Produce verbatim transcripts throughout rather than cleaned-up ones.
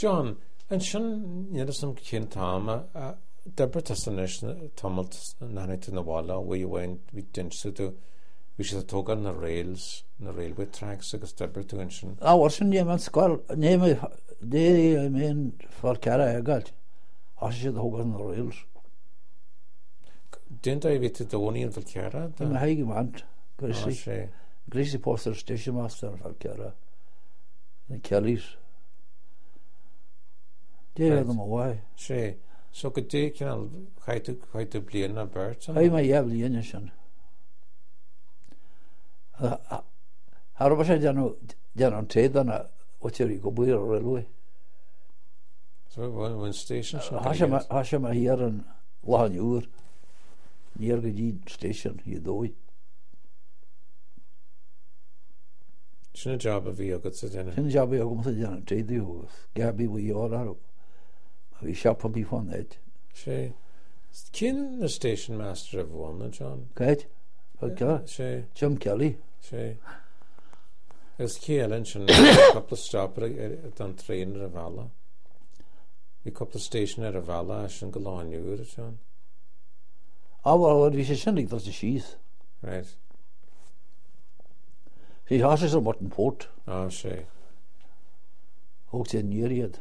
John, and sin níidir sam cin táma debre tasanis tomalt nanit in the walla we went we didn't so to we should talk on the rails the railway tracks agus debre to sin. Ah, was sin yeah man squal name they I mean for cara agalt. Has should talk on the rails. Didn't I with the one in for cara? The high man. Gracie. Gracie Poster station master for cara. The Kellys. They had them away. She so could they can how to how to play in a bird. I may have the innocent. How was I done on trade on a what you go by a railway? So one one station. Hashama Hashama here and one year near the station you do it. Sin job a bhí agus sa déine. Sin job a go sa déine tréú Gabi bhí ára bhí seapa bí fan éid. sé cin na station master a bhna John. Cait? sé Jim Kelly. sé Is céalann sin couple stopper an train ar a bhela. Bhí couple station ar a bhela sin go láinúr John. Ah well bhí sé sinnig dros the sheath. Right. He has a button port. Ah, sé. Hoogte in Nieriad.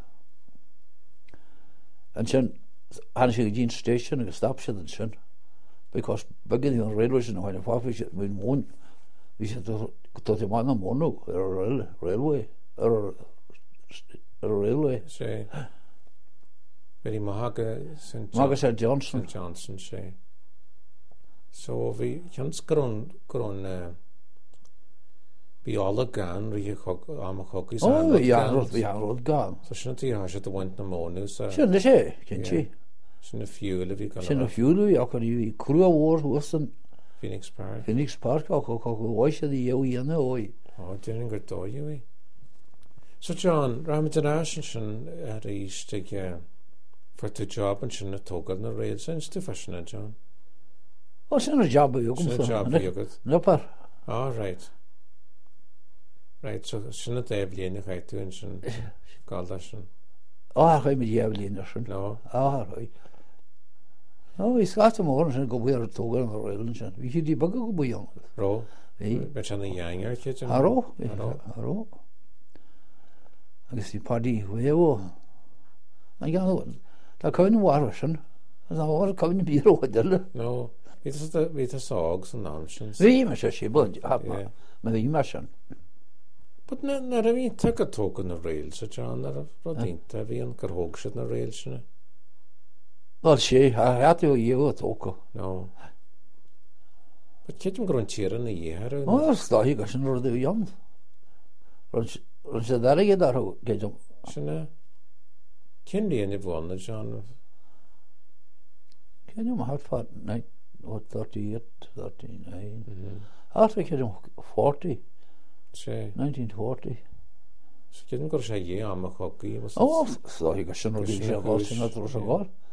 And sin, han she Jean station and stop she sin. Because beginning on railways and when I we should win one, we should to the man on mono or railway or a railway. Sé. Very Mahaga Saint Mahaga Saint Johnson. Saint Johnson, sé. So we can gron gron Bí ála gan rí am a chogis Oh, yeah, bhí an gan. So sinna tí has it went na mónú sa. Sinna sé, cin si. Sinna fiúla bhí gan. Sinna fiúla bhí ach bhí crua mhór huasan Phoenix Park. Phoenix Park ach ach bhaise dí dhéh dhéana ói. Oh, dinin gur dóiú bhí. So John, Ramadan sin ar ístig for the job and sinna tógad na réil sin stu fashion John. Oh, sinna job bhí Sinna job bhí agad. Nopar. Ah, right. Right, so sinna déh líana chaitú in sin gáilda sin. Ah, chaim mi déh líana sin. No. Ah, right. No, hí scata mór sin go bhuiar tógad na réil sin. Bhí si dí baga go bhuion. Ró? Bhí. Bet sinna dheangar chéit. Aró? Aró. Agus í padí bhuió. Na gan tá coin war sin. As na war coin bíró dile. No. Bhí tá bhí tá ságs an námsins. Bhí me sé bud hapa. Ma bhí mar sin. But na na ra bhín tucha tógan na réil sa John ar a rodínta bhíon gur thóg siad na réil sinna. Well sé, ha hatú dhéh tóca. No. But céitim gur an tíar na dhéhar. Oh, stáhí go sin rud bhíon. Run sé daige dar géidim. Sinna cin líon i bhna John. Céidim hat fat thirty-eight, thirty-nine. After céidim forty. sé nineteen forty. So céitim gur sé dhé am a chogaí. Oh, stáhí go sin rud sé bhil sin na dros a gáil.